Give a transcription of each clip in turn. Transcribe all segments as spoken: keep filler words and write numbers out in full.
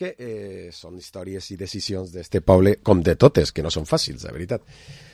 que eh, són històries i decisions d'este poble, com de totes, que no són fàcils, de veritat.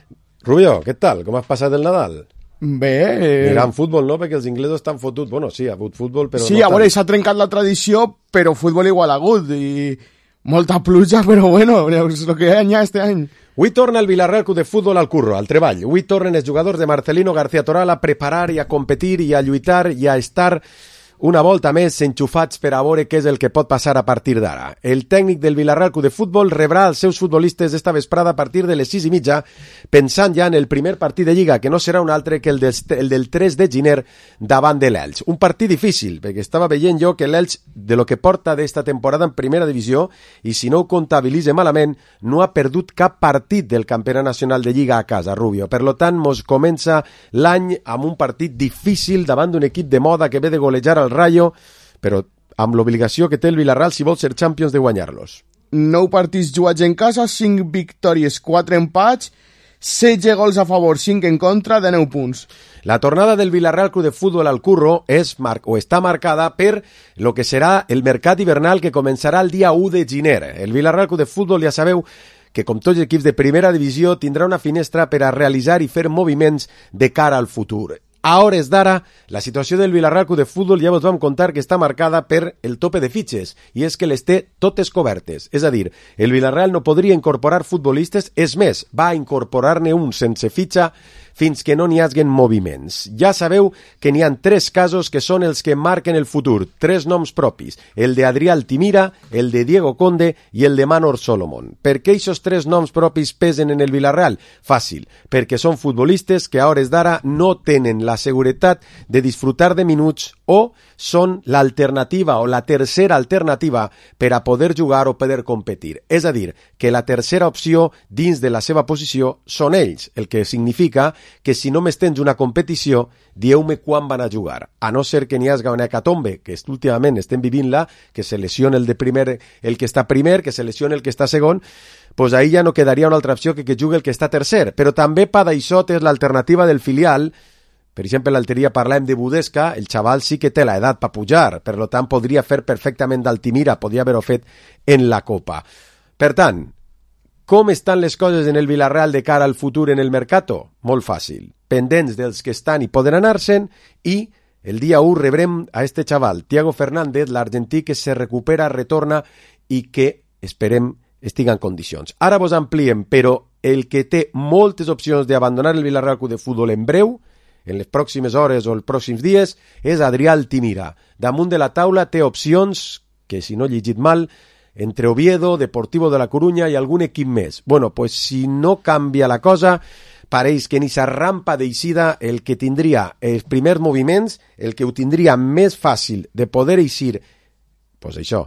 Rubio, què tal? Com has passat el Nadal? Bé... Eh... Mirant futbol, no? Perquè els inglesos estan fotuts. Bueno, sí, ha hagut futbol, però sí, no a veure, s'ha trencat la tradició, però futbol igual ha hagut, i molta pluja, però bueno, és el que hi ha any este any. Avui torna el Villarreal Club de Futbol al curro, al treball. Avui tornen els jugadors de Marcelino García Toral a preparar i a competir i a lluitar i a estar una volta més enxufats per a veure què és el que pot passar a partir d'ara. El tècnic del Villarreal Club de Futbol rebrà els seus futbolistes esta vesprada a partir de les sis i mitja, pensant ja en el primer partit de Lliga, que no serà un altre que el del, el del tres de gener davant de l'Elx. Un partit difícil, perquè estava veient jo que l'Elx, de lo que porta d'esta temporada en primera divisió, i si no ho comptabilitze malament, no ha perdut cap partit del Campionat Nacional de Lliga a casa, Rubio. Per lo tant, mos comença l'any amb un partit difícil davant d'un equip de moda que ve de golejar al Rayo, però amb l'obligació que té el Villarreal si vol ser Champions de guanyar-los. Nou partits jugats en casa, cinc victòries, quatre empats, setze gols a favor, cinc en contra, de nou punts. La tornada del Villarreal Club de Futbol al curro és mar o està marcada per lo que serà el mercat hivernal que començarà el dia u de gener. El Villarreal Club de Futbol, ja sabeu, que com tots els equips de primera divisió tindrà una finestra per a realitzar i fer moviments de cara al futur. A hores d'ara, la situació del Villarreal Club de Futbol ja vos vam contar que està marcada per el tope de fitxes, i és que les té totes cobertes. És a dir, el Villarreal no podria incorporar futbolistes, és més, va incorporar-ne un sense fitxa fins que no n'hi hagin moviments. Ja sabeu que n'hi ha tres casos que són els que marquen el futur, tres noms propis, el de Adrià Altimira, el de Diego Conde i el de Manor Solomon. Per què aquests tres noms propis pesen en el Villarreal? Fàcil, perquè són futbolistes que a hores d'ara no tenen la seguretat de disfrutar de minuts o són l'alternativa o la tercera alternativa per a poder jugar o poder competir. És a dir, que la tercera opció dins de la seva posició són ells, el que significa que si no m'estens una competició, dieu-me quan van a jugar, a no ser que n'hi hagi una hecatombe, que últimament estem vivint-la, que se lesiona el de primer, el que està primer, que se lesiona el que està segon, pues ahí ja no quedaria una altra opció que que jugui el que està tercer. Però també Padaixot és l'alternativa del filial. Per exemple, l'altre dia parlàvem de Budesca, el xaval sí que té l'edat per pujar, per tant podria fer perfectament d'Altimira, podria haver-ho fet en la Copa. Per tant, com estan les coses en el Villarreal de cara al futur en el mercato? Molt fàcil. Pendents dels que estan i poden anar-se'n, i el dia u rebrem a este xaval, Thiago Fernández, l'argentí que se recupera, retorna i que esperem estigui en condicions. Ara vos ampliem, però el que té moltes opcions d'abandonar el Villarreal Club de Futbol en breu, en les pròximes hores o els pròxims dies, és Adrià Altimira. Damunt de la taula té opcions, que si no he llegit mal, entre Oviedo, Deportivo de la Coruña i algun equip més. Bueno, pues si no canvia la cosa, pareix que ni s'arrampa d'eixida el que tindria els primers moviments, el que ho tindria més fàcil de poder eixir, pues això,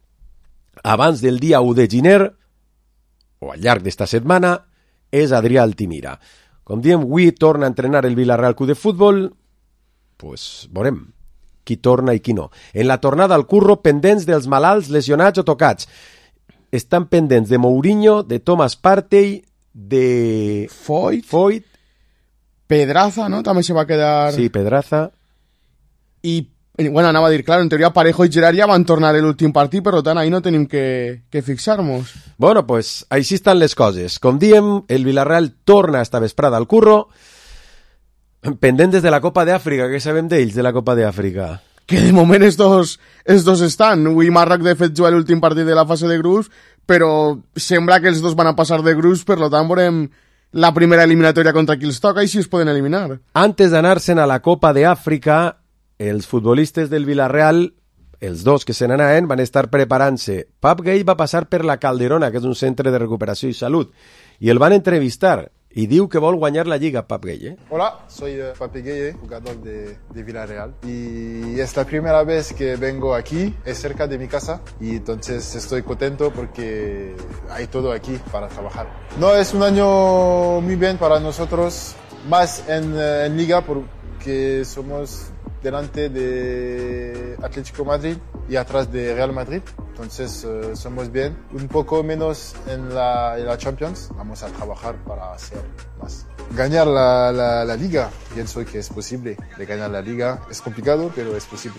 abans del dia u de gener, o al llarg d'esta setmana, és Adrià Altimira. Com diem, avui torna a entrenar el Villarreal Club de Futbol, pues veurem qui torna i qui no. En la tornada al curro, pendents dels malalts, lesionats o tocats. Estan pendents de Mourinho, de Thomas Partey, de Foyt, Foyt. Pedraza, no? També se va quedar... Sí, Pedraza. I, bueno, anava a dir, claro, en teoria Parejo i Gerard ja van tornar l'últim partit, per tant, ahí no tenim que, que fixar-nos. Bueno, pues així estan les coses. Com diem, el Villarreal torna esta vesprada al curro, pendentes de la Copa d'Àfrica. Què sabem d'ells, de la Copa d'Àfrica? Que de moment els dos, els dos estan. Avui Marroc, de fet, juga l'últim partit de la fase de grups, però sembla que els dos van a passar de grups, per tant veurem la primera eliminatòria contra qui els toca i si es poden eliminar. Antes d'anar-se'n a la Copa d'Àfrica, els futbolistes del Villarreal, els dos que se n'anaven, van estar preparant-se. Pap Gay va passar per la Calderona, que és un centre de recuperació i salut, i el van entrevistar. Y diu que vol guanyar la Liga, Pap Gay, ¿eh? Hola, soy uh, Pape Gay, jugador de, de Villarreal. Y es la primera vez que vengo aquí, es cerca de mi casa. Y entonces estoy contento porque hay todo aquí para trabajar. No, es un año muy bien para nosotros, más en, uh, en Liga porque somos delante de Atlético Madrid y atrás de Real Madrid. Entonces uh, somos bien, un poco menos en la, en la Champions, vamos a trabajar para hacer más. Ganar la, la, la Liga, pienso que es posible de ganar la Liga, es complicado pero es posible.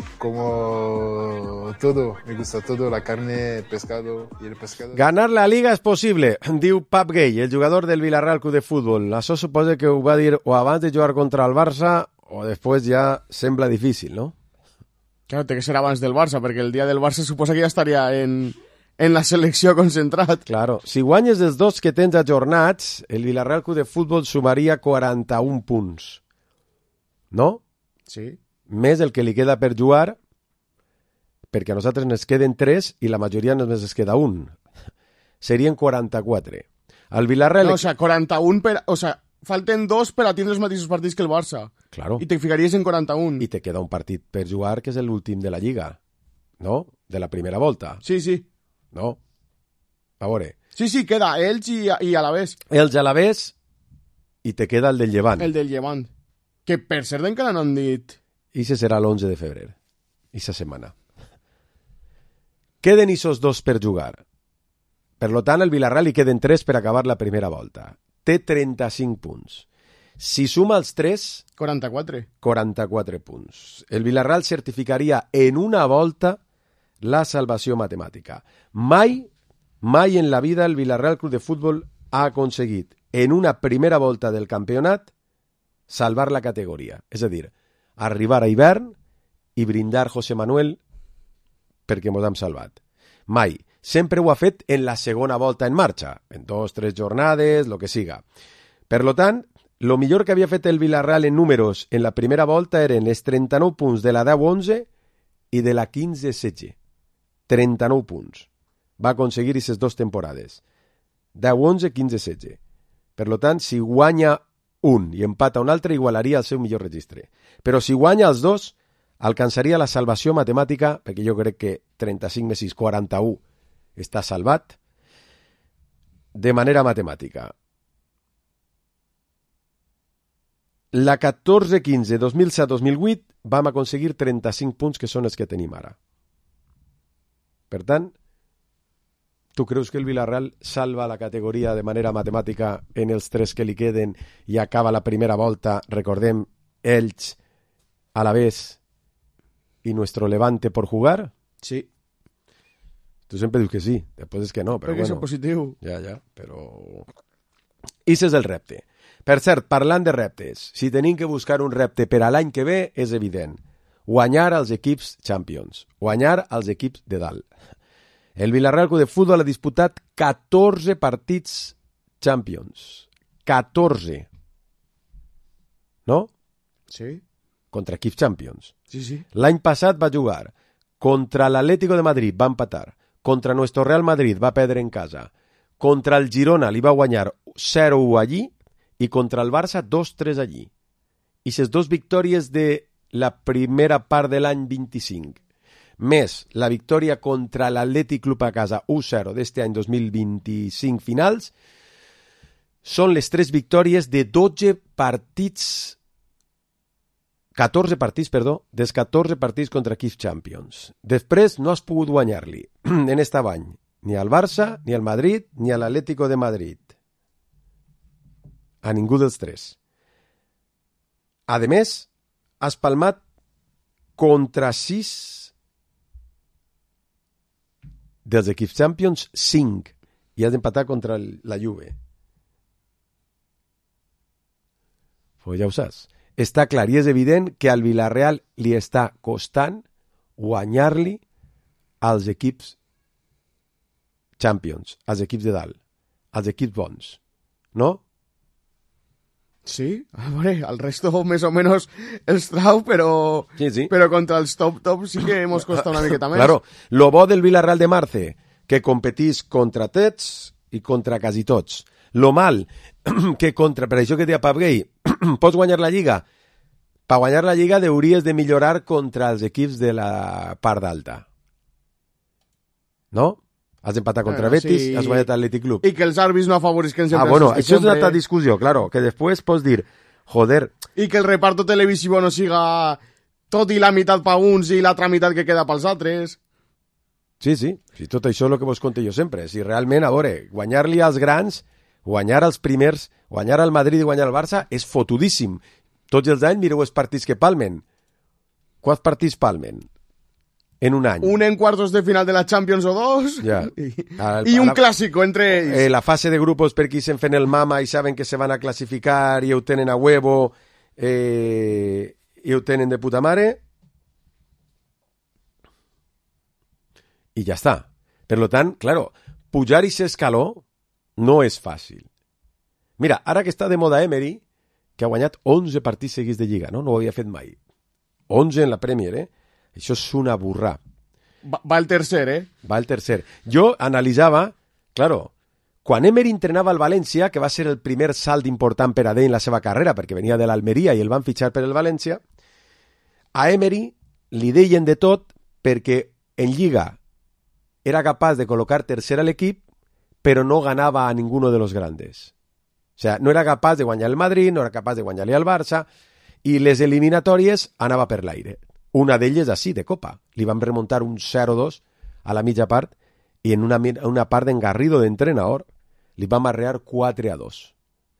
Como todo, me gusta todo, la carne, el pescado y el pescado. Ganar la Liga és possible, diu Pep Gay, el jugador del Villarreal Club de Futbol. Això suposa que ho va dir o abans de jugar contra el Barça o després ja sembla difícil, no? Claro, té que ser abans del Barça, perquè el dia del Barça suposa que ja estaria en, en la selecció concentrat. Claro, si guanyes els dos que tens ajornats, el Villarreal Club de Futbol sumaria quaranta-un punts. No? Sí. Més el que li queda per jugar, perquè a nosaltres ens queden tres i la majoria només es queda un. Serien quaranta-quatre. El Villarreal... No, o sea, quaranta-un per... O sea, falten dos per a tindre els mateixos partits que el Barça. Claro. I te ficaries en quaranta-un. I te queda un partit per jugar que és l'últim de la Lliga, no? De la primera volta. Sí, sí. No? A veure. Sí, sí, queda Elx i, i Alavés. Els Alavés i te queda el del Llevant. El del Llevant. Que per cert encara no han dit... I se serà l'onze de febrer. Ixa setmana. Queden isos dos per jugar. Per lo tant, el Villarreal li queden tres per acabar la primera volta. Té trenta-cinc punts. Si suma els tres... quaranta-quatre. quaranta-quatre punts. El Villarreal certificaria en una volta la salvació matemàtica. Mai, mai en la vida el Villarreal Club de Futbol ha aconseguit en una primera volta del campionat salvar la categoria. És a dir, arribar a hivern i brindar José Manuel perquè mos hem salvat. Mai. Sempre ho ha fet en la segona volta en marxa, en dos, tres jornades, lo que siga. Per lo tant, lo millor que havia fet el Villarreal en números en la primera volta eren els trenta-nou punts de la deu onze i de la quinze setze. trenta-nou punts. Va aconseguir aquestes dues temporades. deu onze, quinze setze. Per lo tant, si guanya un i empata un altre, igualaria el seu millor registre. Però si guanya els dos, alcançaria la salvació matemàtica, perquè jo crec que trenta-cinc més sis, quaranta-u, està salvat, de manera matemàtica. La catorze quinze, dos mil set dos mil vuit vam aconseguir trenta-cinc punts, que són els que tenim ara. Per tant, tu creus que el Villarreal salva la categoria de manera matemàtica en els tres que li queden i acaba la primera volta, recordem, Elx, Alavés y nuestro Levante por jugar? Sí. Tu sempre dius que sí, després és que no, però perquè bueno. és positiu. Ja, ja, però... Ix és el repte. Per cert, parlant de reptes, si tenim que buscar un repte per a l'any que ve, és evident. Guanyar als equips Champions. Guanyar als equips de dalt. El Villarreal Club de Futbol ha disputat catorze partits Champions. catorze. No? Sí. Contra equips Champions. Sí, sí. L'any passat va jugar contra l'Atlético de Madrid, va empatar. Contra nuestro Real Madrid va perdre en casa. Contra el Girona li va guanyar zero u allí i contra el Barça dos tres allí. I ses dos victòries de la primera part de l'any vint-i-cinc, més la victòria contra l'Atlètic Club a casa u zero d'este any dos mil vint-i-cinc finals, són les tres victòries de dotze partits, catorze partits, perdó, dels catorze partits contra equips Champions. Després no has pogut guanyar-li en este any ni al Barça, ni al Madrid, ni a l'Atlético de Madrid. A ningú dels tres. A més, has palmat contra sis dels equips Champions, cinc, i has empatat contra la Juve. Pues ja ho saps. Està clar i és evident que al Villarreal li està costant guanyar-li als equips Champions, als equips de dalt, als equips bons, no? Sí, a veure, el resto més o menys els trau, però, sí, sí. però contra els top top sí que hemos costat una miqueta més. Claro, lo bo del Villarreal de Marce, que competís contra tots i contra quasi tots. Lo mal, que contra, per això que deia Pep Gay, pots guanyar la Lliga. Per guanyar la Lliga hauries de millorar contra els equips de la part alta. No? Has empatat contra bueno, Betis, sí. Has guanyat l'Atlètic Club. I que els àrbits no afavorisquen sempre. Ah, bueno, això sempre... és una altra discussió, claro, que després pots dir, joder... I que el reparto televisivo no siga tot i la meitat per uns i l'altra meitat que queda pels altres. Sí, sí, sí, tot això és el que vos conté jo sempre. Si realment, a veure, guanyar-li als grans, guanyar als primers, guanyar al Madrid i guanyar al Barça és fotudíssim. Tots els anys mireu els partits que palmen. Quants partits palmen? En un any. Un en cuartos de final de la Champions o dos. Ja. Y, Al, y un la, clásico entre ells. Eh, la fase de grupos per qui se'n fan el mama i saben que se van a classificar i ho tenen a huevo eh, i ho tenen de puta mare. I ja està. Per lo tant, claro, pujar i ser escaló no és fàcil. Mira, ara que està de moda Emery, que ha guanyat onze partits seguits de Lliga, no? No ho havia fet mai. onze en la Premier, eh? Això és una burrà. Va, va el tercer, eh? Va el tercer. Jo analitzava, claro, quan Emery entrenava al València, que va ser el primer salt important per a ell en la seva carrera, perquè venia de l'Almeria i el van fitxar per el València, a Emery li deien de tot perquè en Lliga era capaç de col·locar tercer a l'equip, però no ganava a ninguno de los grandes. O sea, no era capaç de guanyar el Madrid, no era capaç de guanyar-li al Barça, i les eliminatòries anava per l'aire. Una d'elles així, de Copa. Li van remuntar un zero dos a la mitja part i en una, una part d'engarrido d'entrenador li van arrear quatre a dos.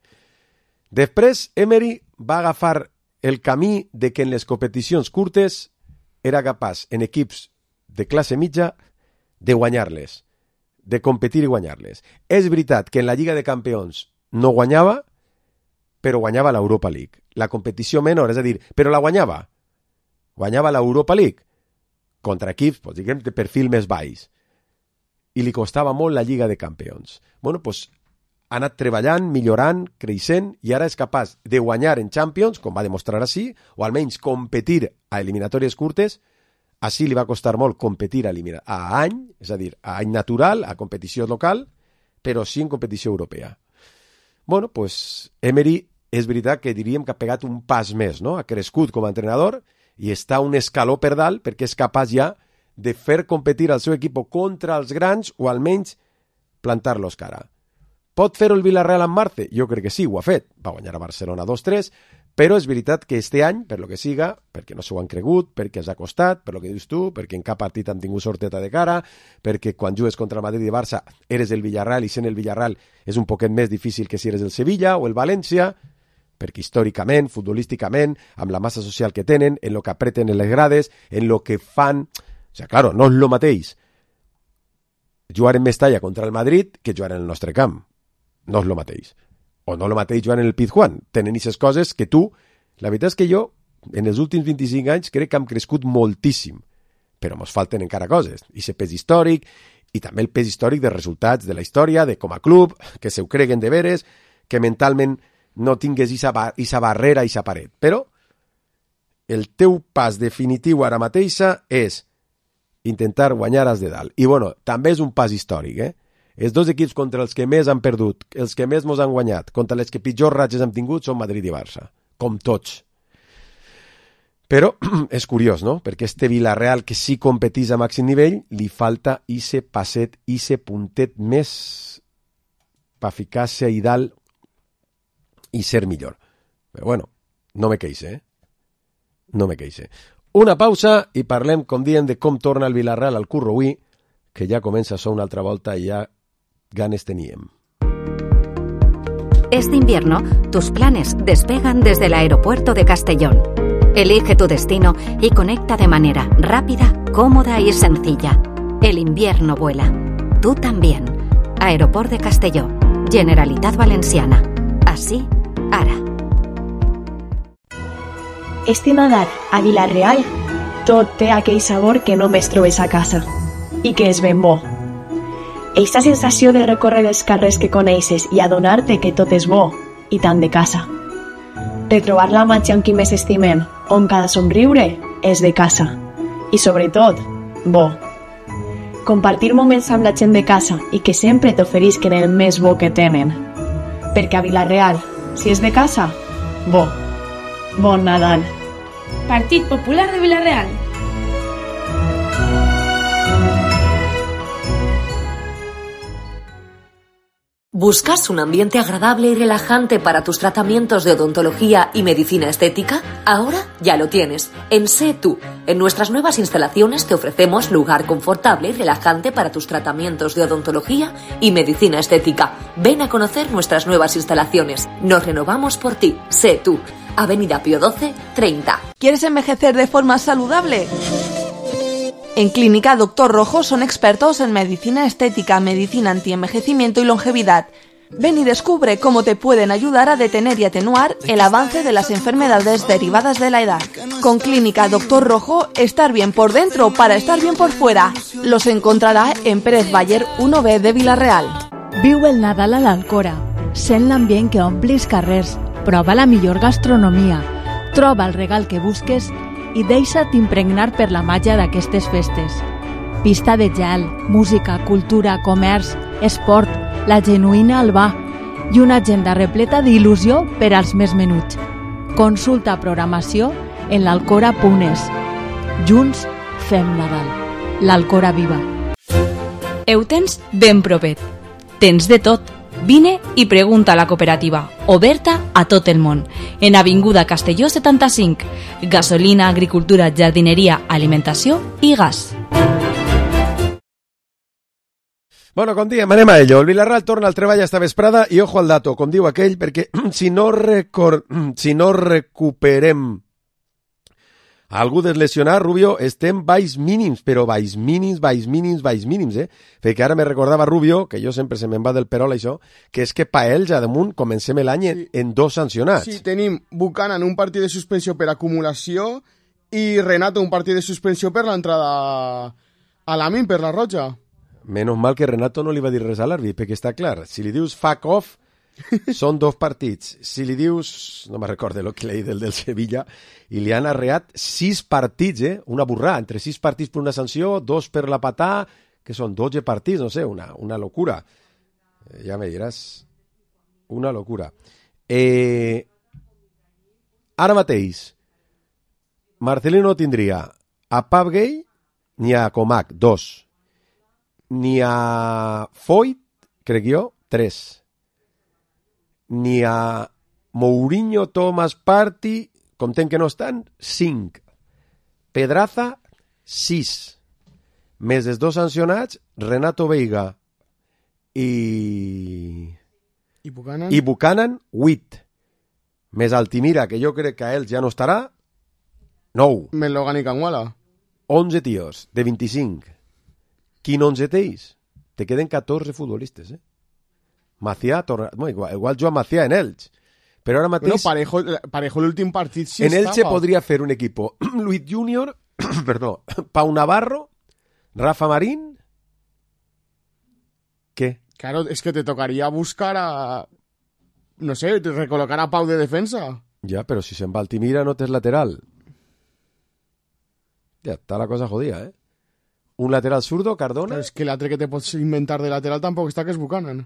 Després, Emery va agafar el camí de que en les competicions curtes era capaç, en equips de classe mitja, de guanyar-les, de competir i guanyar-les. És veritat que en la Lliga de Campions no guanyava, però guanyava l'Europa League. La competició menor, és a dir, però la guanyava. Guanyava l'Europa League contra equips, pues, diguem, de perfil més baix. I li costava molt la Lliga de Campions. Bueno, pues, ha anat treballant, millorant, creixent, i ara és capaç de guanyar en Champions, com va demostrar així, o almenys competir a eliminatòries curtes. Així li va costar molt competir a, a any, és a dir, a any natural, a competició local, però sí en competició europea. Bueno, pues, Emery és veritat que diríem que ha pegat un pas més, no? Ha crescut com a entrenador i està un escaló per dalt perquè és capaç ja de fer competir al seu equip contra els grans o almenys plantar-los cara. Pot fer-ho el Villarreal en Marte? Jo crec que sí, ho ha fet. Va guanyar a Barcelona dos tres, però és veritat que este any, per lo que siga, perquè no s'ho han cregut, perquè els ha costat, per lo que dius tu, perquè en cap partit han tingut sorteta de cara, perquè quan jugues contra el Madrid i Barça eres el Villarreal i sent el Villarreal és un poquet més difícil que si eres el Sevilla o el València, perquè històricament, futbolísticament, amb la massa social que tenen, en lo que apreten en les grades, en lo que fan... O sigui, claro, no és lo mateix jugar en Mestalla contra el Madrid que jugar en el nostre camp. No és lo mateix. O no lo mateix jugar en el Pizjuán. Tenen aquestes coses que tu... La veritat és que jo, en els últims vint-i-cinc anys, crec que hem crescut moltíssim. Però mos falten encara coses. I ese pes històric, i també el pes històric de resultats de la història, de com a club, que se ho creguen de veres, que mentalment no tingues aquesta barrera, aquesta paret. Però el teu pas definitiu ara mateixa és intentar guanyar als de dalt. I bueno, també és un pas històric, eh? Els dos equips contra els que més han perdut, els que més mos han guanyat, contra els que pitjors ratxes hem tingut, són Madrid i Barça. Com tots. Però és curiós, no? Perquè este Villarreal que sí competís a màxim nivell, li falta ise passet, ise puntet més per ficar-se a dalt i ser millor. Però bueno, no me queixe, eh? No me queixe. Una pausa i parlem, com diem, de com torna el Villarreal al curro avui, que ja comença a ser una altra volta i ja ganes teníem. Este invierno, tus planes despegan desde el aeropuerto de Castellón. Elige tu destino y conecta de manera rápida, cómoda y sencilla. El invierno vuela. Tú también. Aeroport de Castelló. Generalitat Valenciana. Així, ara. Este Nadal, a Vila-real, tot té aquell sabor que només trobes a casa. I que és ben bo. Eixa sensació de recórrer els carrers que coneixes i adonar-te que tot és bo i tant de casa. Retrobar la màgia amb qui més estimem, on cada somriure és de casa. I sobretot, bo. Compartir moments amb la gent de casa i que sempre t'oferisquen el més bo que tenen. Perquè a Vila-real, si és de casa, bo. Bon Nadal. Partit Popular de Vila-real. ¿Buscas un ambiente agradable y relajante para tus tratamientos de odontología y medicina estética? Ahora ya lo tienes. En Sé Tú. En nuestras nuevas instalaciones te ofrecemos lugar confortable y relajante para tus tratamientos de odontología y medicina estética. Ven a conocer nuestras nuevas instalaciones. Nos renovamos por ti. Sé Tú. Avenida Pío doce, treinta. ¿Quieres envejecer de forma saludable? En Clínica Doctor Rojo son expertos en medicina estética, medicina antienvejecimiento y longevidad. Ven y descubre cómo te pueden ayudar a detener y atenuar el avance de las enfermedades derivadas de la edad. Con Clínica Doctor Rojo, estar bien por dentro para estar bien por fuera. Los encontrarà en Pérez Bayer uno B de Vila-real. Viu el Nadal a l'Alcora. Sent l'ambient que ompli els carrers. Prova la millor gastronomia. Troba el regal que busques i deixa't impregnar per la màgia d'aquestes festes. Pista de gel, música, cultura, comerç, esport, la genuïna Albà i una agenda repleta d'il·lusió per als més menuts. Consulta programació en l'alcora punt es. Junts fem Nadal. L'Alcora viva. Ho tens ben propet. Tens de tot. Vine i pregunta a la cooperativa, oberta a tot el món, en Avinguda Castelló setanta-cinc. Gasolina, agricultura, jardineria, alimentació i gas. Bueno, com diem, anem a ello. El Vilarreal torna al treball esta vesprada i ojo al dato, com diu aquell, perquè si no, recor... si no recuperem algú deslesionat, Rubio, estem baix mínims, però baix mínims, baix mínims, baix mínims, eh? Perquè ara me recordava Rubio, que jo sempre se me'n va del perol això, que és que pa ells, a damunt, comencem l'any en, sí. en dos sancionats. Sí, tenim Buchanan un partit de suspensió per acumulació i Renato un partit de suspensió per l'entrada a l'Amin, per la roja. Menos mal que Renato no li va dir res a l'àrbit, perquè està clar, si li dius fuck off, són dos partits. Si li dius, no me recordo el que leí del del Sevilla, i li han arreat sis partits, eh? Una burrà, entre sis partits per una sanció, dos per la patà, que són dotze partits, no sé, una, una locura. Eh, ja me diràs, una locura. Eh, ara mateix, Marcelino no tindria a Pap Gay ni a Comac, dos. Ni a Foyt, crec jo, tres. Ni a Mourinho, Thomas Partey, comptem que no estan, cinc. Pedraza, sis. Més dels dos sancionats, Renato Veiga i... I Buchanan? I Buchanan, vuit. Més Altimira, que jo crec que a ells ja no estarà, nou. Més Logan i Canguala. onze tios, de vint-i-cinc. Quin onze teis? Te queden catorze futbolistes, eh? Macià, torna... bueno, igual, igual Joan Macià en Elx. Però ara mateix... Bueno, Parejo, Parejo l'últim partit sí en estava. Elche podria fer un equipo Luis Junior, perdó, Pau Navarro, Rafa Marín... ¿Qué? Claro, es que te tocaría buscar a... No sé, recolocar a Pau de defensa. Ja, però si se'n va Altimira no tens lateral. Ja, està la cosa jodida, eh? Un lateral zurdo, Cardona... Pero es que l'altre que te pots inventar de lateral tampoc està, que és Buchanan.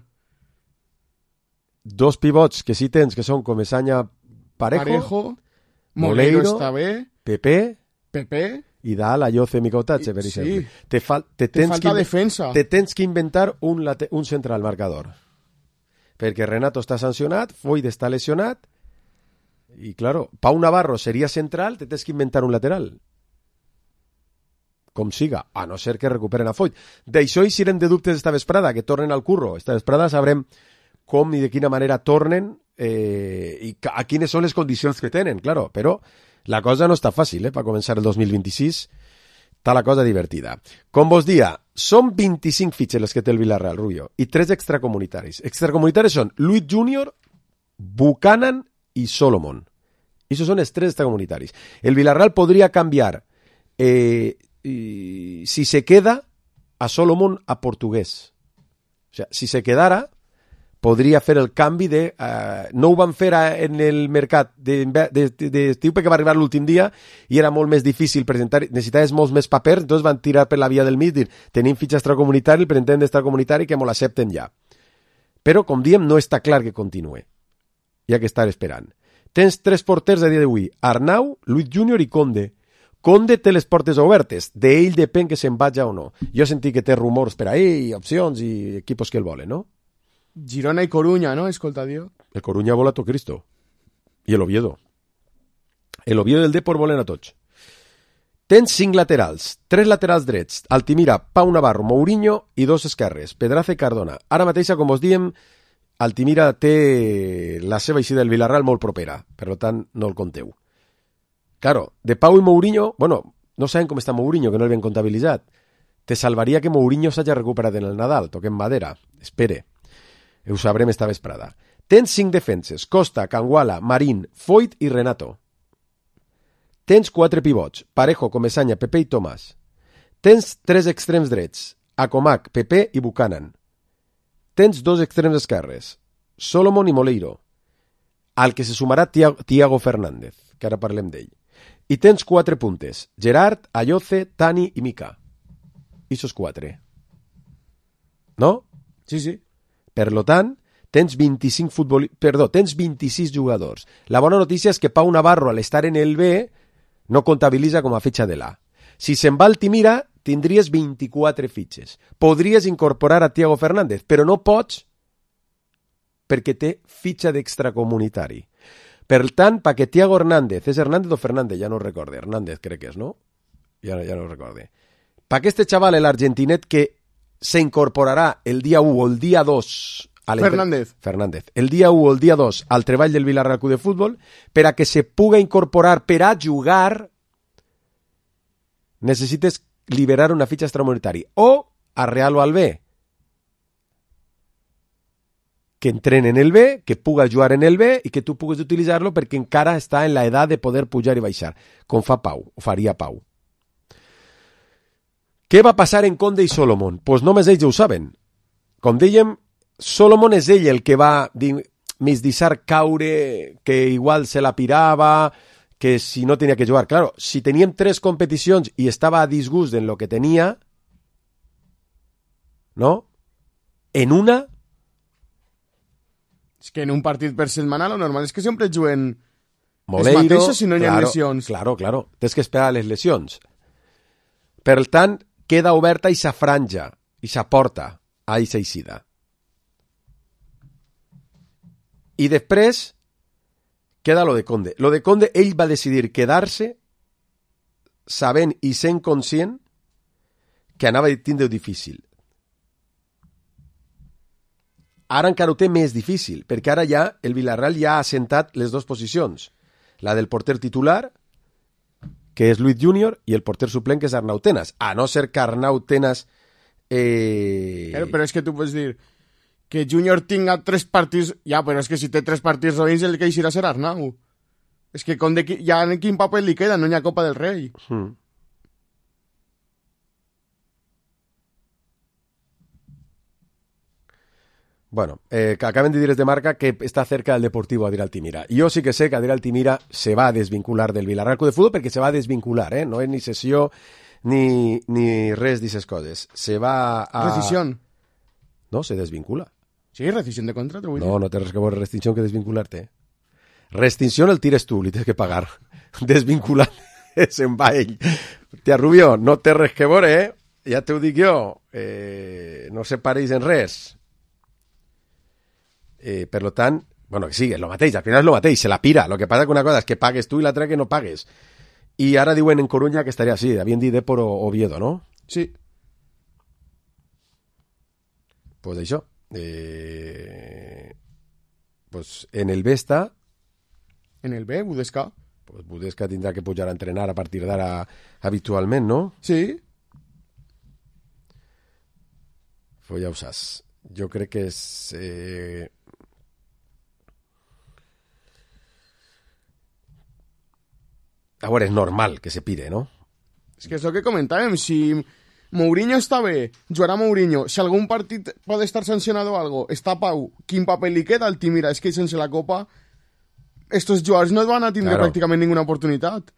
Dos pivots que sí tens, que són Comesaña, Parejo, Parejo Moleiro està bé, Pepe, Pepe i dalt a Yoce Micotache, per exemple. Sí. Te, fal te, te tens falta que defensa. Te tens que inventar un, un central marcador. Perquè Renato està sancionat, Foyt està lesionat, i claro, Pau Navarro seria central, te tens que inventar un lateral. Com siga, a no ser que recuperen a Foyt. D'això hi serem de dubtes esta vesprada, que tornen al curro. Esta vesprada sabrem com i de quina manera tornen eh, i a quines són les condicions que tenen, claro, però la cosa no està fàcil, eh, per començar el dos mil vint-i-sis, està la cosa divertida. Com vos dia, són vint-i-cinc fitxes les que té el Villarreal, Rubio, i tres extracomunitaris. Extracomunitaris són Luis Junior, Buchanan i Solomon. I això són els tres extracomunitaris. El Villarreal podria canviar, eh, i, si se queda, a Solomon a portuguès. O sea, si se quedara, podria fer el canvi de... Uh, no ho van fer a, en el mercat d'estiu perquè va arribar l'últim dia i era molt més difícil presentar, necessitaves molts més papers, doncs van tirar per la via del mig, dir, tenim fitxa extracomunitari, el presentem d'extracomunitari que m'ho l'accepten ja. Però, com diem, no està clar que continue. Hi ha que estar esperant. Tens tres porters a dia d'avui, Arnau, Luis Junior i Conde. Conde té les portes obertes, d'ell depèn que se'n vaja o no. Jo he sentit que té rumors per ahí, opcions i equipos que el volen, no? Girona i Coruña, no? Escolta, Dio. El Coruña vola a tot Cristo. I el Oviedo. El Oviedo del Depor volen a tots. Tens cinc laterals, tres laterals drets, Altimira, Pau Navarro, Mourinho i dos esquerres, Pedraza i Cardona. Ara mateixa, com us diem, Altimira té la seva eixida del Villarreal molt propera, per tant, no el conteu. Claro, de Pau i Mourinho, bueno, no sabem com està Mourinho, que no el ben comptabilitzat. Te salvaria que Mourinho s'hagi recuperat en el Nadal, toquem madera, espere. Ho sabrem esta vesprada. Tens cinc defenses, Costa, Canguala, Marín, Foyt i Renato. Tens quatre pivots, Parejo, Comesaña, Pepe i Tomàs. Tens tres extrems drets, Acomac, Pepe i Buchanan. Tens dos extrems esquerres, Solomon i Moleiro, al que se sumarà Thiago Fernández, que ara parlem d'ell. I tens quatre puntes, Gerard, Ayoce, Tani i Mica. Ixos quatre. No? Sí, sí. Per lo tant, tens vint-i-cinc futbol... Perdó, tens vint-i-sis jugadors. La bona notícia és que Pau Navarro, al estar en el B, no comptabilitza com a fitxa de l'A. Si se'n va Altimira, tindries vint-i-quatre fitxes. Podries incorporar a Thiago Fernández, però no pots perquè té fitxa d'extracomunitari. Per tant, perquè Thiago Hernández, és Hernández o Fernández? Ja no recorde. Hernández crec que és, no? Ja, ja no recorde. Pa que este chaval, el argentinet, que se incorporarà el dia u o el dia dos... Fernández. Fernández. El dia u o el dia dos al treball del Villarreal Club de Futbol, per a que se puga incorporar per a jugar, necessites liberar una fitxa extracomunitari. O a Real o al B. Que entrene en el B, que puga jugar en el B i que tu pugues utilitzar-lo perquè encara està en la edat de poder pujar i baixar, com fa Pau, o faria Pau. Què va passar en Conde i Solomon? Doncs pues només ells ho saben. Com dèiem, Solomon és ell el que va misdissar caure, que igual se la pirava, que si no tenia que jugar. Claro, si teníem tres competicions i estava a disgust en lo que tenia, ¿no? En una... És que en un partit per setmana lo normal és que sempre juguen Moleiro, els mateixos si no hi ha claro, lesions. Claro, claro. Tens que esperar les lesions. Per tant, queda oberta i s'afranja, i s'aporta a eixa eixida. I després queda lo de Conde. Lo de Conde, ell va decidir quedar-se sabent i sent conscient que anava a tindre difícil. Ara encara ho té més difícil, perquè ara ja el Villarreal ja ha assentat les dues posicions. La del porter titular, que és Luis Junior, i el porter suplent, que és Arnau Tenas. A no ser que Arnau Tenas... Eh... Però, però és que tu pots dir que Junior tinga tres partits... Ja, però és que si té tres partits roïns, el que eixirà serà Arnau. És que com de... ja en quin paper li queda, no hi ha Copa del Rei. Hmm. Bueno, eh, que acaben de dir de marca que está cerca del Deportivo Adir Altimira. Yo sí que sé que Adir Altimira se va a desvincular del Villarreal Club de Fútbol perquè se va a desvincular, eh? No és ni sessió ni, ni res d'aquestes coses. Se va a... Rescisión. No, se desvincula. Sí, rescisión de contrato. No, no té res que veure restricció que desvincular-te. Restricció el tires tu, li tens que pagar. Desvincular se'n va ell. Tia Rubio, no té res que veure, eh? Ja t'ho dic jo. Eh, no se pareix en res. Eh, per lo tant, bueno, que sí, és lo mateix, al final és lo mateix, se la pira. Lo que passa que una cosa és que pagues tu i l'altra que no pagues. I ara diuen en Coruña que estaria així, havien dit Depor o Oviedo, no? Sí. Pues això. Eh... Pues en el B està... En el B, Budesca. Pues Budesca tindrà que pujar a entrenar a partir d'ara habitualment, no? Sí. Pues ja ho saps. Jo crec que és... Eh... A veure, és normal que se pire, no? És que és el que comentàvem, si Mourinho està bé, jugarà Mourinho, si algun partit pot estar sancionat o algo, està Pau, quin paper li queda al Timira? És que sense la Copa estos jugadors no van a tindre claro. Pràcticament ninguna oportunitat.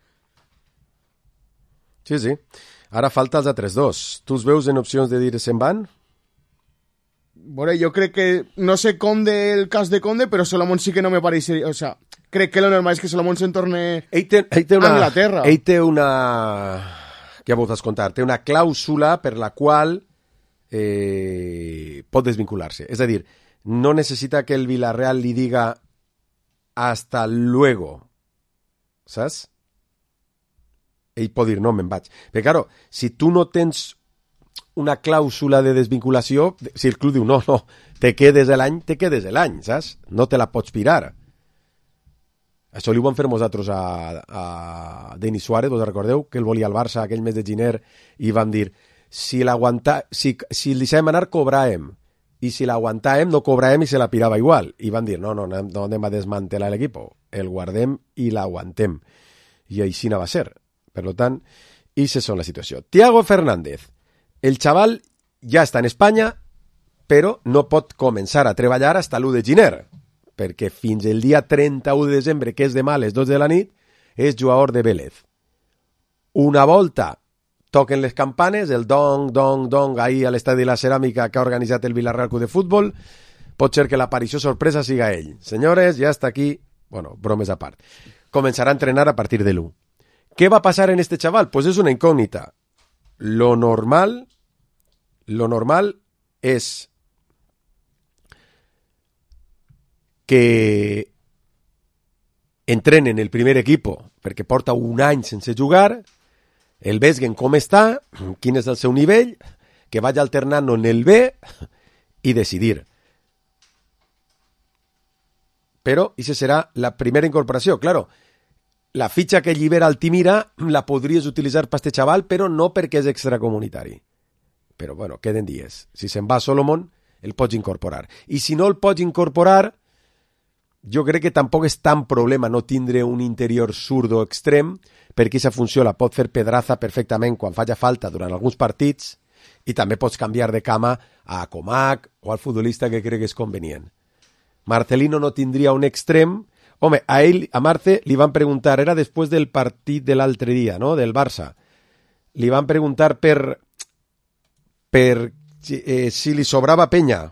Sí, sí. Ara falta els altres dos. Tu els veus en opcions de dir se'n van? Bueno, jo crec que, no sé Conde el cas de Conde, però Solomon sí que no me pareixeria, o sea, crec que lo normal és que Solomon se'n torne ell té, ell té una, a Anglaterra. Ell té una, què vols contar, té una clàusula per la qual eh, pot desvincular-se. És a dir, no necesita que el Villarreal li diga hasta luego, saps? Ell pot dir, no, me'n vaig. Perquè, claro, si tu no tens una clàusula de desvinculació, si el club diu, no, no, te quedes l'any, te quedes l'any, saps? No te la pots pirar. Això li ho van fer nosaltres a, a Denis Suárez, vos recordeu? Que el volia al Barça aquell mes de gener i van dir, si l'aguanta, si, si li sabem anar, cobràvem. I si l'aguantàvem, no cobràvem i se la pirava igual. I van dir, no, no, no anem a desmantelar l'equip, el guardem i l'aguantem. I així no va ser. Per tant, aquesta és la situació. Thiago Fernández. El xaval ja està en Espanya, però no pot començar a treballar fins l'u de gener, perquè fins el dia trenta-u de desembre, que és demà a les dos de la nit, és jugador de Vélez. Una volta toquen les campanes, el dong, dong, dong, ahí a l'estadi de la Ceràmica que ha organitzat el Villarreal Club de Futbol, pot ser que l'aparició sorpresa siga ell. Senyores, ja està aquí, bueno, bromes a part. Començarà a entrenar a partir de l'u. Què va passar en este chaval? Pues és una incògnita. Lo normal, lo normal és que entrenen el primer equipo, perquè porta un any sense jugar, el vesguen com està, quin és el seu nivell, que vagi alternant en el B i decidir. Però aquesta serà la primera incorporació. Claro, la fitxa que llibera Altimira la podries utilitzar per este xaval, però no perquè és extracomunitari. Però, bueno, queden dies. Si se'n va a Solomon, el pots incorporar. I si no el pots incorporar, jo crec que tampoc és tan problema no tindre un interior zurdo extrem, perquè aquesta funció la pot fer Pedraza perfectament quan faci falta durant alguns partits, i també pots canviar de cama a Comac o al futbolista que crec que és convenient. Marcelino no tindria un extrem. Home, a ell, a Marce, li van preguntar, era després del partit de l'altre dia, no?, del Barça. Li van preguntar per, per eh, si li sobrava penya.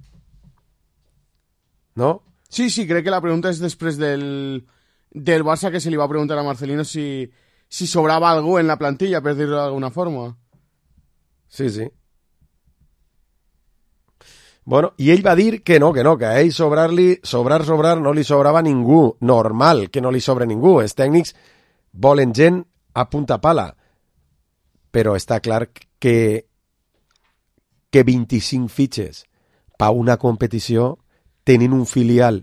No? Sí, sí, crec que la pregunta és després del, del Barça, que se li va preguntar a Marcelino si, si sobrava algú en la plantilla, per dir-ho d'alguna forma. Sí, sí. Bueno, i ell va dir que no, que no, que a ell sobrar-li, sobrar, sobrar, no li sobrava ningú. Normal que no li sobre ningú. Els tècnics volen gent a punta pala. Però està clar que, que vint-i-cinc fitxes per una competició tenint un filial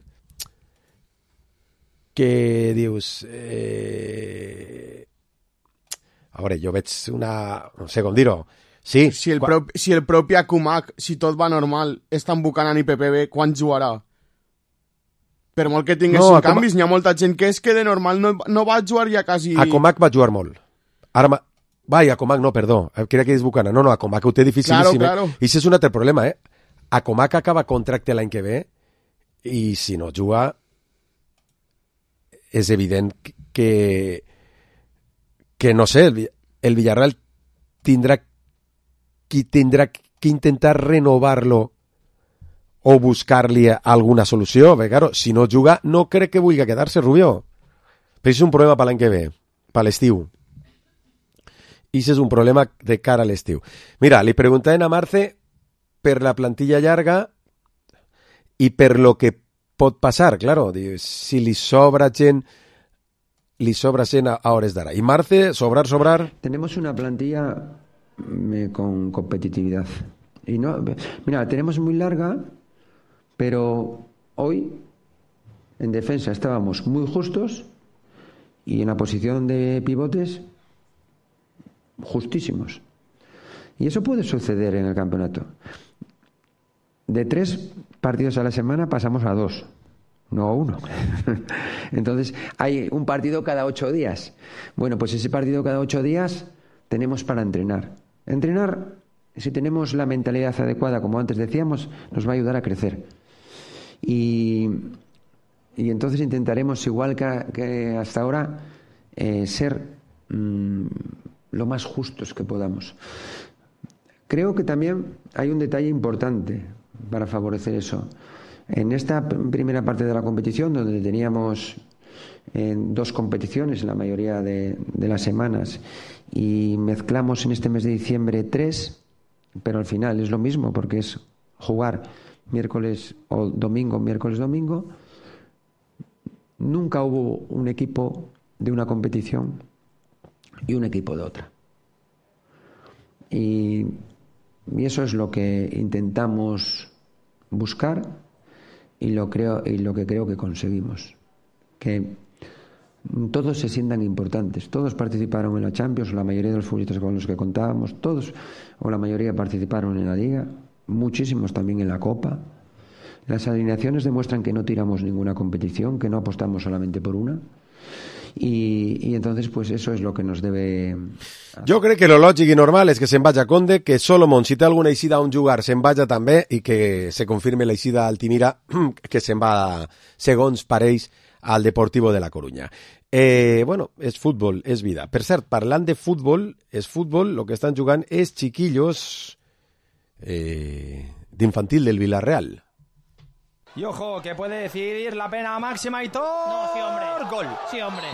que dius... Eh... A veure, jo veig una... no sé com dir-ho. Sí. Si el, pro... si el propi Akumak, si tot va normal, està en Buchanan i P P B, quan jugarà? Per molt que tinguessin no, Akuma... canvis, n'hi ha molta gent que és que de normal no, no va jugar ja quasi... Akumak va jugar molt. Ara... Ma... Vai, Akumak no, perdó. Crec que és Buchanan. No, no, Akumak ho té dificilíssim. Claro, claro. I això és un altre problema, eh? Akumak acaba contracte l'any que ve i si no juga és evident que que no sé, el, el Villarreal tindrà qui tindrà que intentar renovar-lo o buscar-li alguna solució, perquè claro, si no juga no crec que vulgui quedar-se, Rubió. Però és un problema per l'any que ve, per l'estiu. I és un problema de cara a l'estiu. Mira, li preguntaven a Marce per la plantilla llarga i per lo que pot passar, claro, si li sobra gent li sobra gent a hores d'ara. I Marce, sobrar, sobrar... Tenemos una plantilla eh, con competitividad. Y no, mira, la tenemos muy larga, pero hoy en defensa estábamos muy justos y en la posición de pivotes justísimos. Y eso puede suceder en el campeonato. De tres partidos a la semana pasamos a dos, no a uno. Entonces hay un partido cada ocho días. Bueno, pues ese partido cada ocho días tenemos para entrenar. Entrenar, si tenemos la mentalidad adecuada, como antes decíamos, nos va a ayudar a crecer. Y, y entonces intentaremos, igual que, que hasta ahora, eh, ser mmm, lo más justos que podamos. Creo que también hay un detalle importante para favorecer eso. En esta primera parte de la competición, donde teníamos eh, dos competiciones en la mayoría de, de las semanas y mezclamos en este mes de diciembre tres, pero al final es lo mismo porque es jugar miércoles o domingo, miércoles, domingo. Nunca hubo un equipo de una competición y un equipo de otra. Y, y eso es lo que intentamos buscar y lo, creo, y lo que creo que conseguimos. Que todos se sientan importantes. Todos participaron en la Champions, la mayoría de los futbolistas con los que contábamos, todos o la mayoría participaron en la Liga, muchísimos también en la Copa. Las alineaciones demuestran que no tiramos ninguna competición, que no apostamos solamente por una. Y, y entonces pues eso es lo que nos debe... Jo crec que lo lògic i normal és que se'n vagi a Conde, que Solomon, si té alguna eixida on jugar, se'n vagi també i que se confirme l'eixida a Altimira, que se'n va, segons pareix, al Deportivo de la Coruña. Eh, bueno, és futbol, és vida. Per cert, parlant de futbol, és futbol, el que estan jugant és chiquillos eh, d'infantil del Villarreal. Y ojo, que puede decidir la pena máxima y todo. No, sí, hombre. Gol. Sí, hombre.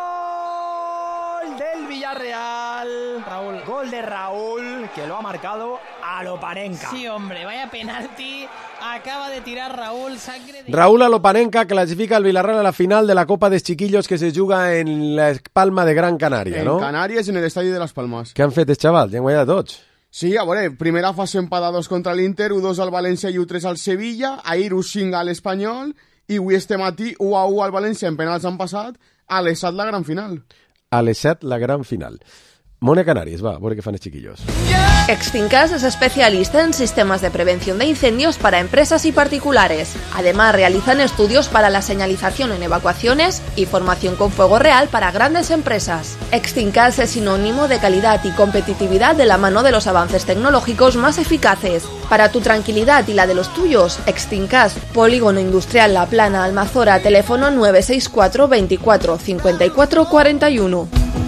Gol del Villarreal. Raúl. Gol de Raúl, que lo ha marcado a Lopanenka. Sí, hombre, vaya penalti. Acaba de tirar Raúl, sangre de... Raúl Lopanenka clasifica al Villarreal a la final de la Copa de Chiquillos que se juga en la Palma de Gran Canaria, en no? En Canàries, en l'estadi de les Palmes. Què han fet els xavals? Ja han guanyat tots. Sí, a veure, primera fase empatados contra l'Inter, u dos al València i u tres al Sevilla, ahir u cinc a l'Espanyol, i avui este matí u a u al València en penals han passat, a les set la gran final. A les set la gran final. Mone Canàries, va, a veure què fan els chiquillos. Extincas es especialista en sistemas de prevención de incendios para empresas y particulares. Además, realizan estudios para la señalización en evacuaciones y formación con fuego real para grandes empresas. Extincas es sinónimo de calidad y competitividad de la mano de los avances tecnológicos más eficaces. Para tu tranquilidad y la de los tuyos, Extincas, Polígono Industrial La Plana, Almazora, teléfono nueve seis cuatro veinticuatro cincuenta y cuatro cuarenta y uno.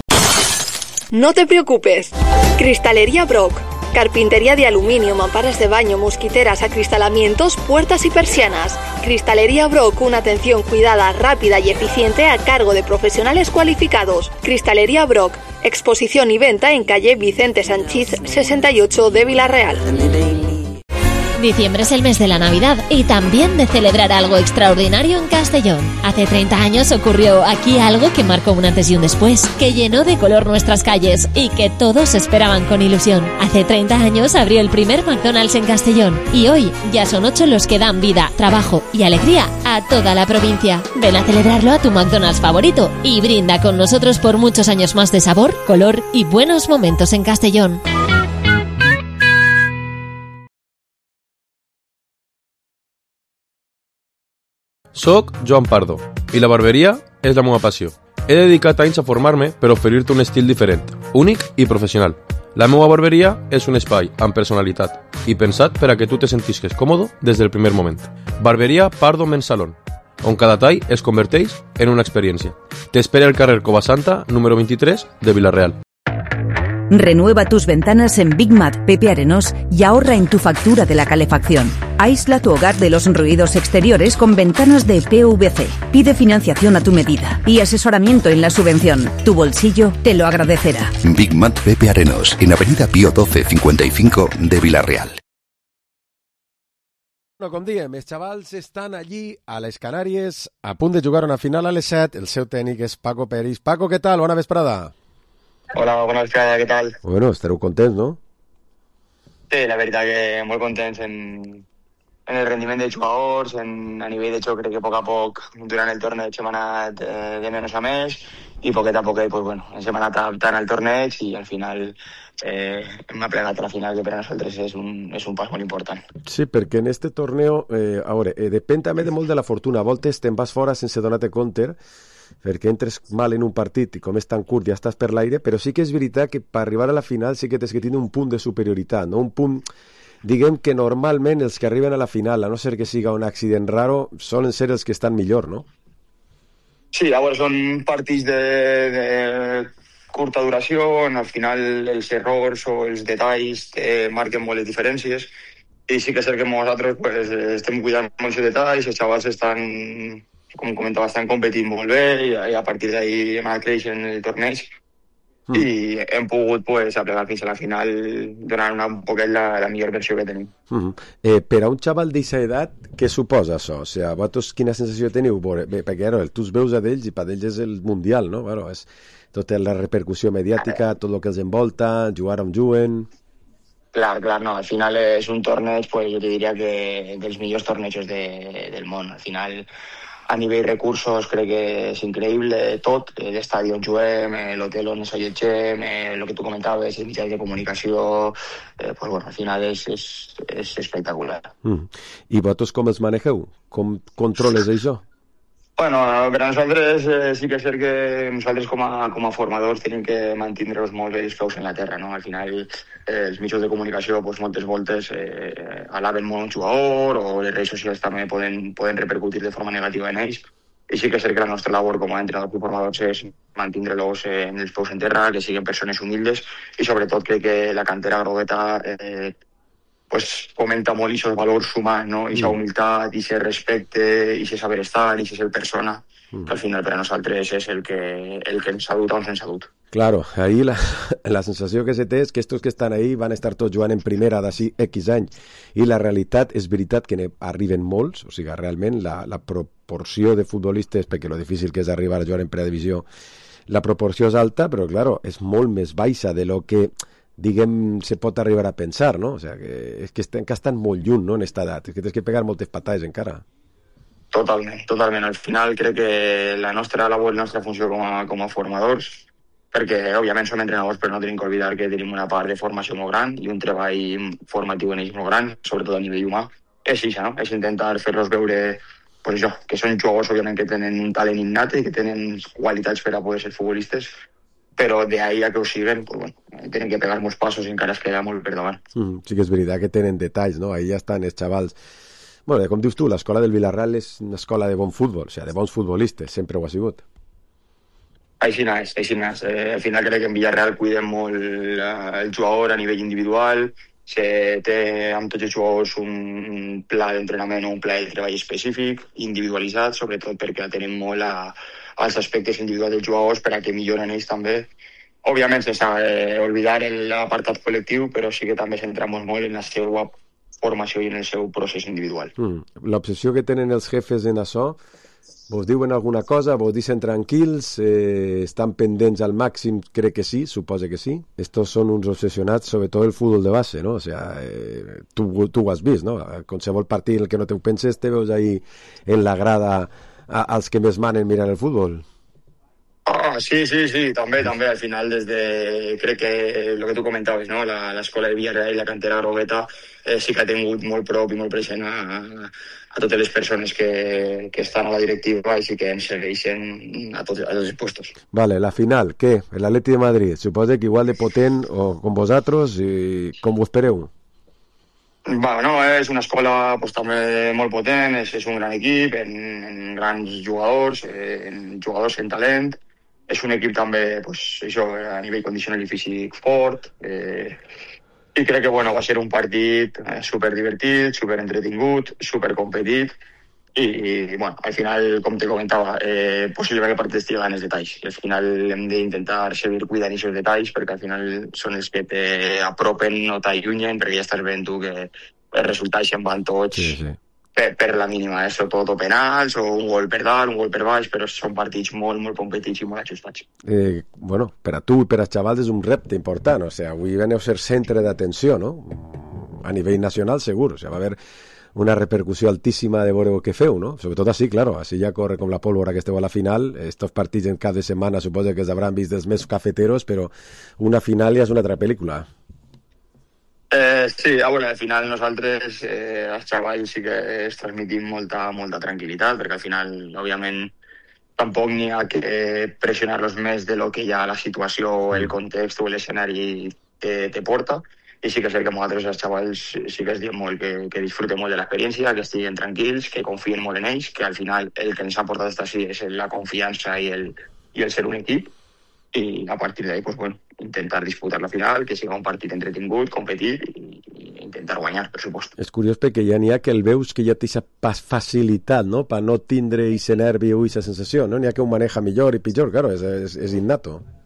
No te preocupes. Cristalería Brock. Carpintería de aluminio, mamparas de baño, mosquiteras, acristalamientos, puertas y persianas. Cristalería Brock, una atención cuidada, rápida y eficiente a cargo de profesionales cualificados. Cristalería Brock. Exposición y venta en calle Vicente Sanchís sesenta y ocho de Villarreal. Diciembre es el mes de la Navidad y también de celebrar algo extraordinario en Castellón. Hace treinta años ocurrió aquí algo que marcó un antes y un después, que llenó de color nuestras calles y que todos esperaban con ilusión. Hace treinta años abrió el primer McDonald's en Castellón y hoy ya son ocho los que dan vida, trabajo y alegría a toda la provincia. Ven a celebrarlo a tu McDonald's favorito y brinda con nosotros por muchos años más de sabor, color y buenos momentos en Castellón. Soc Joan Pardo i la barberia és la meva passió. He dedicat anys a formar-me per oferir-te un estil diferent, únic i professional. La meva barberia és un espai amb personalitat i pensat per a que tu te sentisques còmode des del primer moment. Barberia Pardo Men's Salon, on cada tall es converteix en una experiència. T'espera al carrer Covasanta, número veintitrés, de Villarreal. Renueva tus ventanas en Big Mat Pepe Arenós y ahorra en tu factura de la calefacción. Aísla tu hogar de los ruidos exteriores con ventanas de P V C. Pide financiación a tu medida y asesoramiento en la subvención. Tu bolsillo te lo agradecerá. Big Mat Pepe Arenós, en Avenida Pío doce cincuenta y cinco de Villarreal. Bueno, com diem, els xavals estan allí a les Canàries a punt de jugar una final a les set. El seu tècnic és Paco Peris. Paco, què tal? Bona vesprada. Hola, bona vesprada, què tal? Bueno, estareu contents, no? Sí, la veritat que molt contents en, en el rendiment dels jugadors, en, a nivell de joc crec que a poc a poc durant el torneig hem anat eh, de menys a més i poquet a poquet pues, bueno, ens hem anat adaptant al torneig i al final eh, hem aplegat a la final que per a nosaltres és un, és un pas molt important. Sí, perquè en este torneo, eh, a veure, eh, depèn també de molt de la fortuna. A voltes te'n vas fora sense donar-te compte perquè entres mal en un partit i com és tan curt ja estàs per l'aire, però sí que és veritat que per arribar a la final sí que tens que tenir un punt de superioritat, no? Un punt, diguem que normalment els que arriben a la final, a no ser que siga un accident raro, solen ser els que estan millor, no? Sí, a veure, són partits de, de curta duració, al final els errors o els detalls eh, marquen molt les diferències i sí que és cert que nosaltres pues, estem cuidant molts detalls, els xavals estan com comentava, estan competint molt bé i a partir d'ahir hem anat creixent el torneig mm. i hem pogut pues, aplegar fins a la final donant una, un poquet la, la millor versió que tenim. Mm-hmm. eh, per a un xaval d'aquesta edat, què suposa això? O sigui, vosaltres quina sensació teniu? Bé, perquè ara, tu els veus a d'ells i per d'ells és el Mundial, no? Bueno, és tota la repercussió mediàtica, tot el que els envolta, jugar on juguen... Clar, clar, no, al final és un torneig, pues, jo te diria que dels millors tornejos de, del món. Al final, a nivell recursos, crec que és increïble tot, l'estadi on juguem, l'hotel on ens allotgem, el que tu comentaves, els mitjans de comunicació, eh, pues, bueno, al final és, és, és espectacular. Mm. I vosaltres com els manegeu? Com controles això? Bueno, per a nosaltres eh, sí que és cert que nosaltres com a, com a formadors tenim que mantindre-los molt bé els peus en la terra, no? Al final eh, els mitjans de comunicació pues, moltes voltes eh, alaben molt un jugador o les redes socials també poden, poden repercutir de forma negativa en ells i sí que és cert que la nostra labor com a entrenadors i formadors és mantindre-los eh, en els peus en terra, que siguin persones humildes i sobretot crec que la cantera grogueta eh, pues fomenta molt aquests valors humans, no? Aquesta mm. humilitat, aquest respecte, aquest saber estar, aquest ser persona, mm. que al final per a nosaltres és el que, el que ens ha dut on ens ha dut. Claro, ahí la, la sensació que se té és que estos que estan ahí van estar tots jugant en primera d'ací X anys, i la realitat és veritat que arriben molts, o sigui, realment la, la proporció de futbolistes, perquè lo difícil que és arribar a jugar en predivisió, la proporció és alta, però claro, és molt més baixa de lo que diguem, se pot arribar a pensar, no? O sea, que és que estan, que estan molt lluny, no?, en esta edat. És que tens que pegar moltes patades encara. Totalment, totalment. Al final crec que la nostra labor, la nostra funció com a, com a formadors, perquè, òbviament, som entrenadors, però no tenim que oblidar que tenim una part de formació molt gran i un treball formatiu en ells molt gran, sobretot a nivell humà. És això, no? És intentar fer-los veure pues això, que són jugadors, òbviament, que tenen un talent innat i que tenen qualitats per a poder ser futbolistes, però d'ahí a que ho siguen, pues, bueno, tenen que pegar molts passos i encara es queda molt per davant. Mm, sí que és veritat que tenen detalls, no? Ahí ja estan els xavals. Bueno, com dius tu, l'escola del Villarreal és una escola de bon futbol, o sigui, de bons futbolistes, sempre ho ha sigut. Així n'és, així n'és. Eh, al final crec que en Villarreal cuidem molt el jugador a nivell individual, se té amb tots els jugadors un pla d'entrenament o un pla de treball específic, individualitzat, sobretot perquè atenem molt a als aspectes individuals dels jugadors per a que milloren ells també. Òbviament sense eh, oblidar l'apartat col·lectiu, però sí que també centramos molt en la seva formació i en el seu procés individual. Mm. L'obsessió que tenen els jefes en això, vos diuen alguna cosa, vos dicen tranquils, eh, estan pendents al màxim, crec que sí, suposa que sí. Estos són uns obsessionats, sobretot el futbol de base, no? O sea, eh, tu, tu ho has vist, no? Qualsevol partit en el que no te ho penses, te veus ahí en la grada a, als que més manen mirant el futbol. Ah, sí, sí, sí, també, també, al final des de, crec que el que tu comentaves, no? L'escola de Villarreal i la cantera grogueta eh, sí que ha tingut molt prop i molt present a, a totes les persones que, que estan a la directiva i sí que ens segueixen a tots, a tots els puestos. Vale, la final, què? L'Atleti de Madrid, suposa que igual de potent o com vosaltres i com ho espereu? Bueno, és una escola pues, també molt potent, és, és un gran equip, en, en grans jugadors, en jugadors en talent. És un equip també pues, això, a nivell condicional i físic fort. Eh, I crec que bueno, va ser un partit eh, superdivertit, superentretingut, supercompetit. I, i bueno, al final, com te comentava, eh, possiblement el partit estigui en els detalls. I al final hem d'intentar seguir cuidant aquests detalls perquè al final són els que t'apropen, no t'allunyen, perquè ja estàs veient tu que els resultats se'n van tots sí, sí. Per, per la mínima, eh? Sobretot o penals, o un gol per dalt, un gol per baix, però són partits molt, molt competits i molt ajustats. Eh, bueno, per a tu i per als xavals és un repte important, o sigui, avui veneu a ser centre d'atenció, no? A nivell nacional, segur, o sigui, va haver una repercussió altíssima de veure el que feu, no? Sobretot així, claro, així ja corre com la pólvora que esteu a la final, estos partits en cap de setmana suposo que els hauran vist dels més cafeteros, però una final ja és una altra pel·lícula. Eh, sí, ah, bueno, al final nosaltres, eh, els xavals sí que es transmitim molta, molta tranquil·litat, perquè al final, òbviament, tampoc n'hi ha que pressionar-los més de lo que ja la situació, el context o l'escenari te, te porta. I sí que és cert que nosaltres, els xavals, sí que es diem molt que, que disfruten molt de l'experiència, que estiguin tranquils, que confien molt en ells, que al final el que ens ha portat estar així és la confiança i el, i el ser un equip. I a partir d'ahí, pues, bueno, intentar disputar la final, que siga un partit entretingut, competit i, i intentar guanyar, per supost. És curiós perquè ja n'hi ha que el veus que ja té aquesta facilitat, no?, per no tindre ese nervi o esa sensació, no? N'hi ha que ho maneja millor i pitjor, claro, és, és, és innato.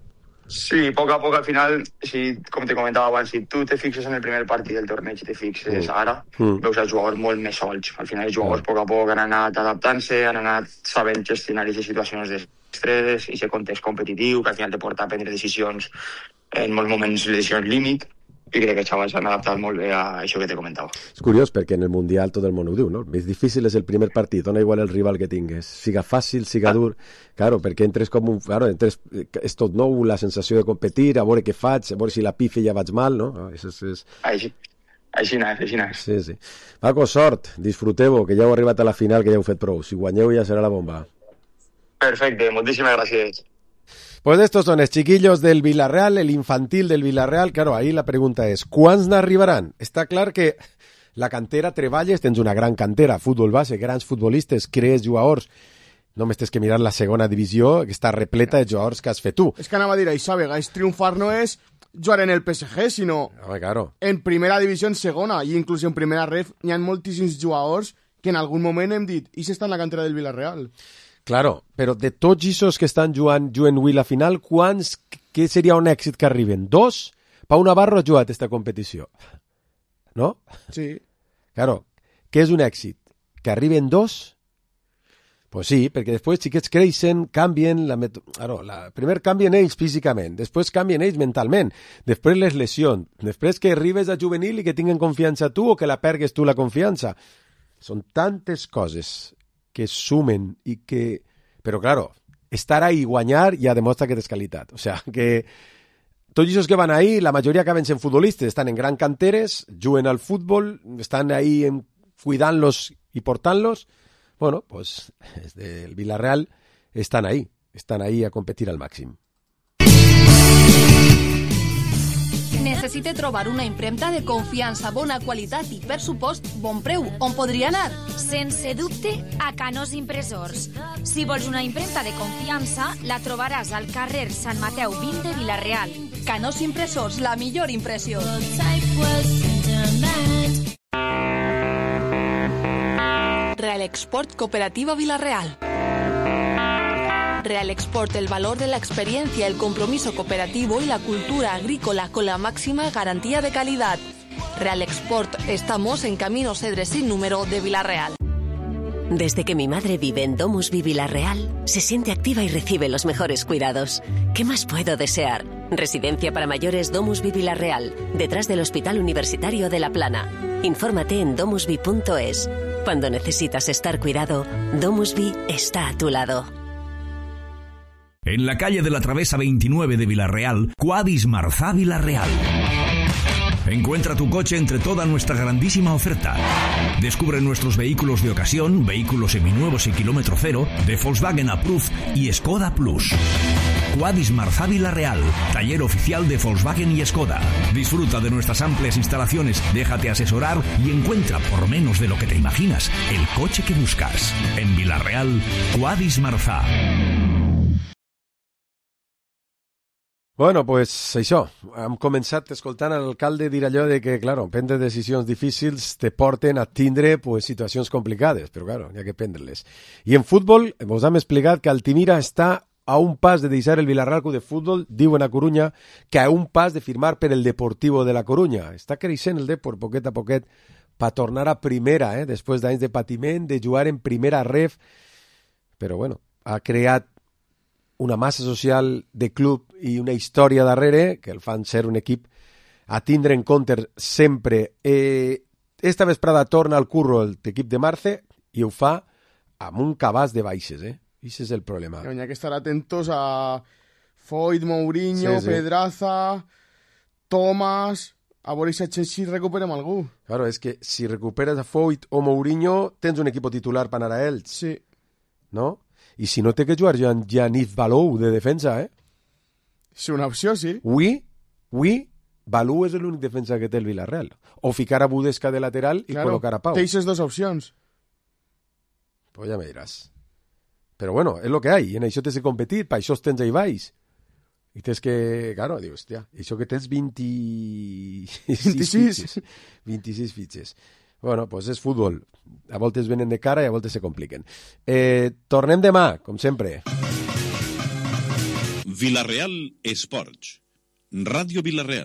Sí, poco a poco al final, si, com te comentava abans, si tu te fixes en el primer partit del torneig i te fixes Mm. ara, Mm. veus els jugadors molt més solts. Al final els jugadors Mm. a poc a poc han anat adaptant-se, han anat sabent gestionar aquestes situacions d'estrès, i aquest context competitiu que al final te porta a prendre decisions en molts moments, decisions límit, i crec que els xavals s'han adaptat molt bé a això que te comentava. És curiós perquè en el Mundial tot el món ho diu, no? El més difícil és el primer partit, dona igual el rival que tingues, siga fàcil, siga dur, claro, perquè entres com un... Claro, entres, és tot nou, la sensació de competir, a veure què faig, a veure si la pife ja vaig mal, no? no és, és, és... Així, així n'és, així n'és. Sí, sí. Paco, sort, disfruteu, que ja heu arribat a la final, que ja heu fet prou. Si guanyeu ja serà la bomba. Perfecte, moltíssimes gràcies. Pues estos son los chiquillos del Villarreal, el infantil del Villarreal. Claro, ahí la pregunta es, ¿cuáns n'arribaran? Està clar que la cantera treballes, tens una gran cantera, futbol base, grans futbolistes, crees jugadors. Només tens que mirar la segona divisió, que està repleta de jugadors que has fet tu. És que anava a dir això, a vegades triomfar no és jugar en el P S G, sinó Home, claro. en primera divisió, en segona, i inclús en primera ref, hi ha moltíssims jugadors que en algun moment hem dit, i s'està en la cantera del Villarreal. Claro, però de tots aquests que estan jugant, jugant avui la final, quants, què seria un èxit que arriben? Dos? Pau Navarro ha jugat aquesta competició. No? Sí. Claro, què és un èxit? Que arriben dos? Pues sí, perquè després xiquets creixen, canvien, la met... claro, la... primer canvien ells físicament, després canvien ells mentalment, després les lesions, després que arribes a juvenil i que tinguen confiança tu o que la pergues tu la confiança. Són tantes coses que sumen i que... Però, claro, estar ahí i guanyar ja demostra que tens qualitat. O sea, que tots els que van ahí, la majoria acaben sent futbolistes, estan en gran canteres, juguen al fútbol, estan ahí en... cuidant-los i portant-los. Bueno, pues desde el Villarreal están ahí, están ahí a competir al màxim. Necessite trobar una impremta de confiança, bona qualitat i, per supost, bon preu. On podria anar? Sense dubte, a Canós Impressors. Si vols una impremta de confiança, la trobaràs al carrer Sant Mateu vint de Vila-real. Canós Impressors, la millor impressió. Real Export Cooperativa Vila-real. Real Export, el valor de la experiencia, el compromiso cooperativo y la cultura agrícola con la máxima garantía de calidad. Real Export, estamos en Camino Cedre sin número de Vila-real. Desde que mi madre vive en Domusvi Vila-real, se siente activa y recibe los mejores cuidados. ¿Qué más puedo desear? Residencia para mayores Domusvi Vila-real, detrás del Hospital Universitario de La Plana. Infórmate en domusvi punto es. Cuando necesitas estar cuidado, Domusvi está a tu lado. En la calle de la Travesa veintinueve de Vila-real, Quadis Marzá Vila-real. Encuentra tu coche entre toda nuestra grandísima oferta. Descubre nuestros vehículos de ocasión, vehículos seminuevos y kilómetro cero, de Volkswagen Approved y Skoda Plus. Quadis Marzá Vila-real, taller oficial de Volkswagen y Skoda. Disfruta de nuestras amplias instalaciones, déjate asesorar y encuentra, por menos de lo que te imaginas, el coche que buscas. En Vila-real, Quadis Marzá. Bueno, pues això, hem començat escoltant l'alcalde dir allò de que, claro, prendre decisions difícils te porten a tindre pues, situacions complicades, però claro, hi ha que prendre-les. I en futbol, us hem explicat que Altimira està a un pas de deixar el Villarreal Club de Futbol, diuen a Corunya, que a un pas de firmar per el Deportivo de la Corunya. Està creixent el Depor poquet a poquet per tornar a primera, eh? Després d'anys de patiment, de jugar en primera ref, però bueno, ha creat una massa social de club i una història darrere que el fan ser un equip a tindre en compte sempre. Eh, esta vesprada torna al curro l'equip de Marce i ho fa amb un cabàs de baixes, eh? I ese és el problema. Hi ha que estar atentos a Foyt, Mourinho, sí, sí. Pedraza, Tomàs, a veure si recuperem algú. Claro, és que si recuperes a Foyt o Mourinho tens un equip titular per anar a ells. Sí. No? I si no té que jugar Yannick Balou de defensa, eh? Sí, una opció, sí. Ui, ui, Balou és l'únic defensa que té el Villarreal. O ficar a Budesca de lateral i claro, col·locar a Pau. Té aquestes dues opcions. Pues ja me diràs. Però bueno, és lo que hay. En això tens que competir, per això tens ahí baix. I tens que, claro, dius, hòstia, això que tens vint-i-sis vint-i-sis fitxes. vint-i-sis fitxes. Bueno, pues és futbol. A voltes venen de cara i a voltes se compliquen. Eh, tornem demà, com sempre. Vilareal Esports. Ràdio Vilareal.